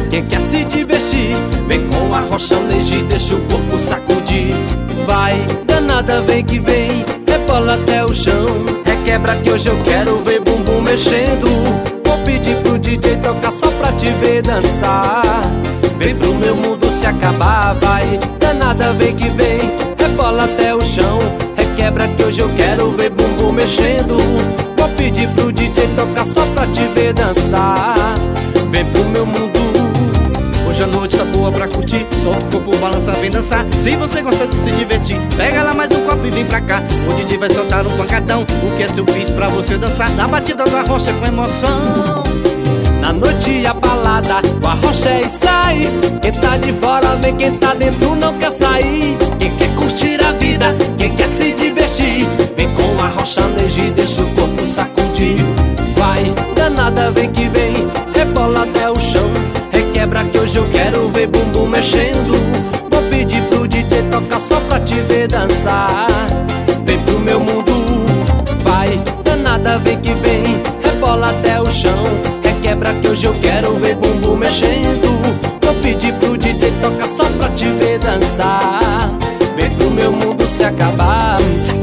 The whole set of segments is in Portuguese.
Quem quer se divertir, vem com a roxaneja e deixa o corpo sacudir. Vai, danada, vem que vem, rebola até o chão. Requebra que hoje eu quero ver bumbum mexendo. Vou pedir pro DJ tocar só pra te ver dançar. Vem pro meu mundo se acabar. Vai, danada, vem que vem, rebola até o chão. Requebra que hoje eu quero ver bumbum mexendo. Vou pedir pro DJ tocar só pra te ver dançar. Vem pro meu mundo. Hoje a noite tá boa pra curtir, solta o corpo, balança, vem dançar. Se você gosta de se divertir, pega lá mais um copo e vem pra cá. O DJ vai soltar um pancadão, o que é seu feat pra você dançar. Na batida da rocha com emoção. Na noite a balada, o arrocha é isso aí. Quem tá de fora vem, quem tá dentro não quer sair. Quem quer curtir a vida, quem quer se divertir, vem com a roxaneja e deixa o corpo sacudir. Vai, danada, vem que vem, rebola até o chão. Requebra que hoje eu quero ver bumbum mexendo. Vou pedir pro DJ tocar só pra te ver dançar. Vem pro meu mundo. Vai, danada, vem que vem, rebola até o chão. Requebra que hoje eu quero ver bumbum mexendo. Vou pedir pro DJ tocar só pra te ver dançar. Vem pro meu mundo se acabar.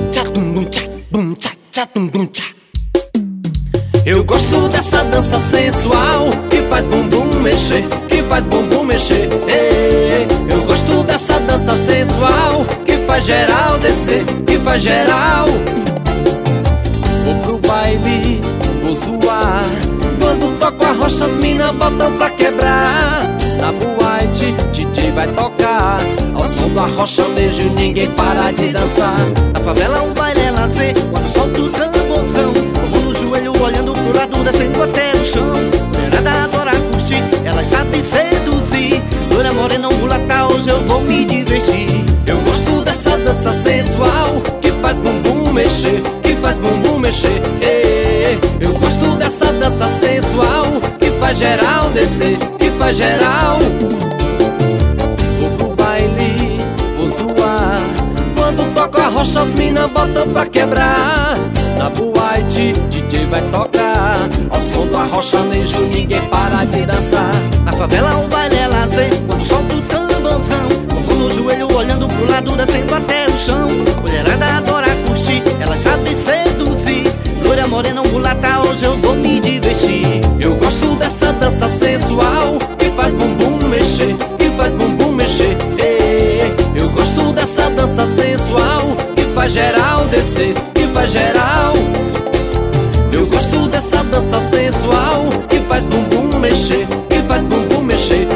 Eu gosto dessa dança sensual que faz bumbum mexer, que faz bumbum mexer. Eu gosto dessa dança sensual que faz geral descer, que faz geral. Vou pro baile, vou zoar. Quando toco a rocha as minas botam pra quebrar. Na boate, DJ vai tocar ao som do roxaneja e ninguém para de dançar. Na favela o baile é lazer, quando solta o tamborzão. Como no joelho olhando pro lado, descendo até o chão. Mulherada adora curtir, elas sabem seduzir. Loura morena, mulata, hoje eu vou me divertir. Eu gosto dessa dança sensual que faz bumbum mexer, que faz bumbum mexer. Eu gosto dessa dança sensual que faz geral descer, que faz geral. Vou pro baile, vou zoar. Quando toco a rocha as minas botam pra quebrar. Na boate, DJ vai tocar ao som do roxaneja, ninguém para de dançar. Na favela o baile é lazer, quando solta o tamborzão. Como no joelho olhando pro lado, descendo até o chão. Mulherada adora curtir, elas sabem seduzir. Loura morena, mulata, hoje eu vou me divertir. Eu gosto dessa dança sensual que faz bumbum mexer, que faz bumbum mexer. Eu gosto dessa dança sensual que faz geral descer, que faz geral. Eu gosto dessa dança sensual que faz bumbum mexer, que faz bumbum mexer.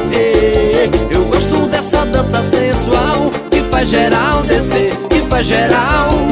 Eu gosto dessa dança sensual que faz geral descer, que faz geral.